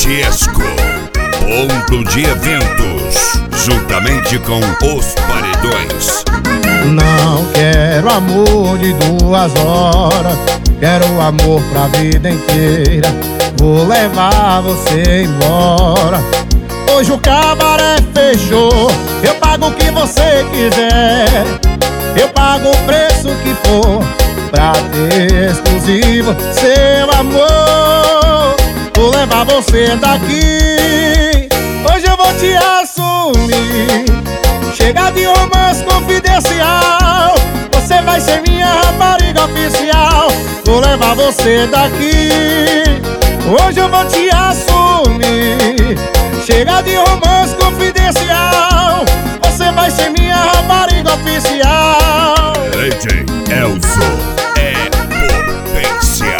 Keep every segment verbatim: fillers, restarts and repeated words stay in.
Tiesco, ponto de eventos, juntamente com os paredões. Não quero amor de duas horas, quero amor pra vida inteira. Vou levar você embora. Hoje o cabaré fechou, eu pago o que você quiser. Eu pago o preço que for pra ter exclusivo seu amor. Vou levar você daqui, hoje eu vou te assumir. Chega de romance confidencial, você vai ser minha rapariga oficial. Vou levar você daqui, hoje eu vou te assumir. Chega de romance confidencial, você vai ser minha rapariga oficial. D J Elzo é potência.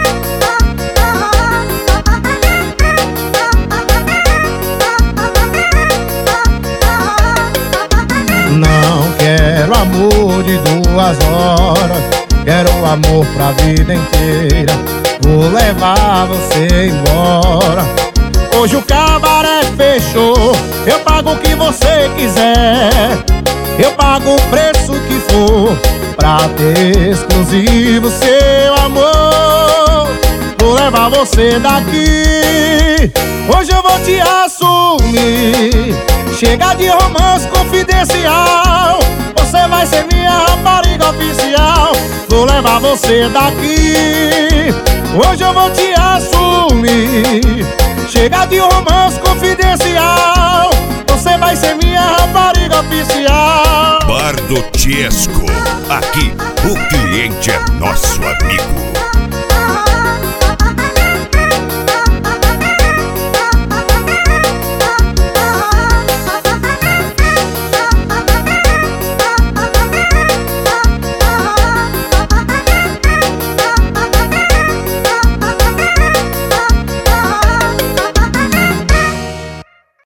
Não quero amor de duas horas, quero amor pra vida inteira. Vou levar você embora. Hoje o cabaré fechou, eu pago o que você quiser. Eu pago o preço que for pra ter exclusivo seu amor. Vou levar você daqui, hoje eu vou te assumir. Chega de romance confidencial, você vai ser minha rapariga oficial. Vou levar você daqui, hoje eu vou te assumir. Chega de romance confidencial, você vai ser minha rapariga oficial. Bar do Tiesco, aqui o cliente é nosso amigo.